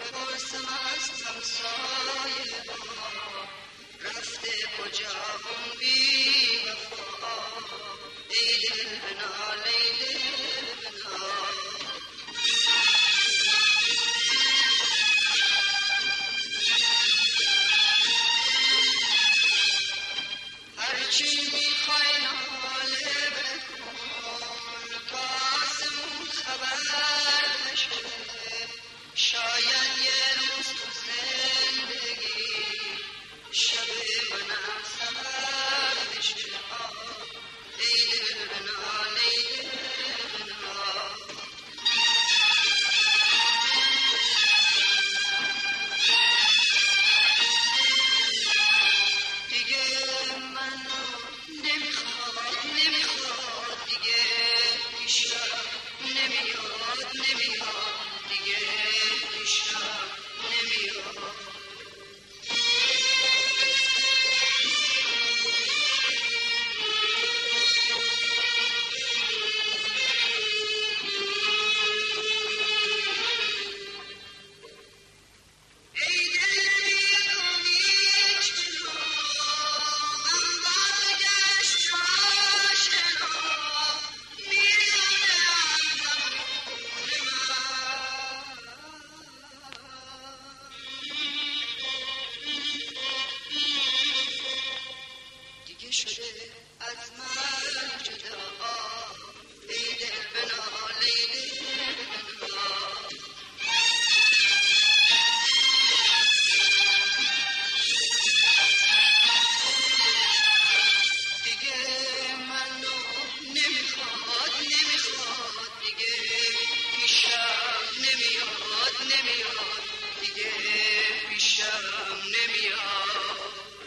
بپرسم از همسایه ها رفته کجا اون بی وفا ای دل بنال ای دل بنال هرچی میخوای ناله بکن کاسمون خبر بشه شاید یه روز تو زندگی شب منم سهر بشه ای دل بنال ای دل بنال دیگه منو نمیخواد دیگه پیشم نمیاد دیگه پیشم نمیاد شده از من جدا ای دل بنال ای دل بنال دیگه منو نمیخواد دیگه پیشم نمیاد دیگه پیشم نمیاد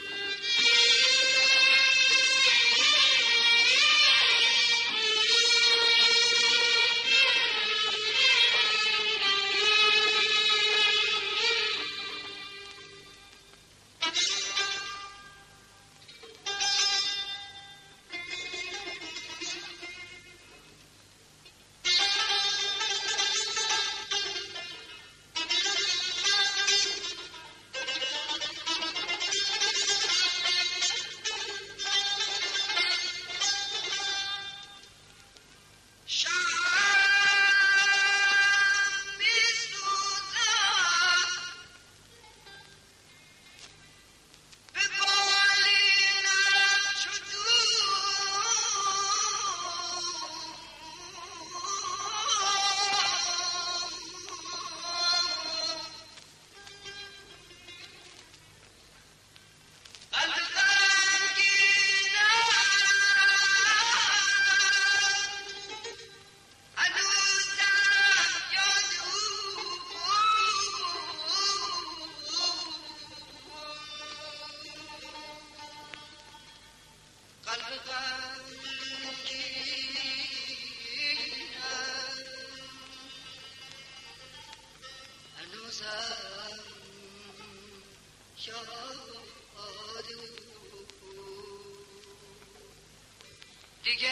دیگه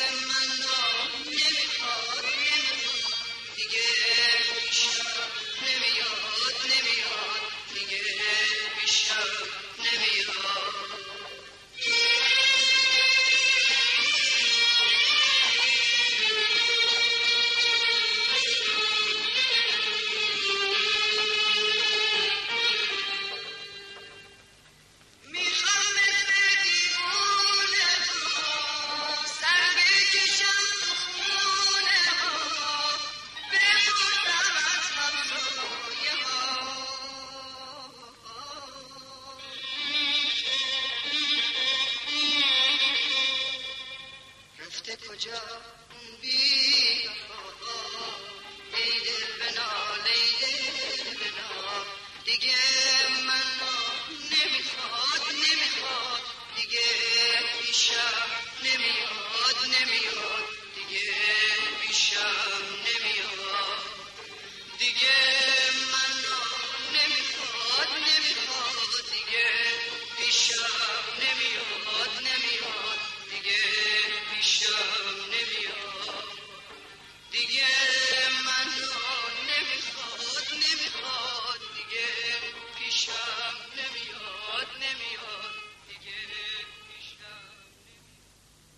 منو نمیخواد دیگه پیشم نمیاد دیگه پیشم نمیاد میخوام مثل دیوونه سر بکشم شب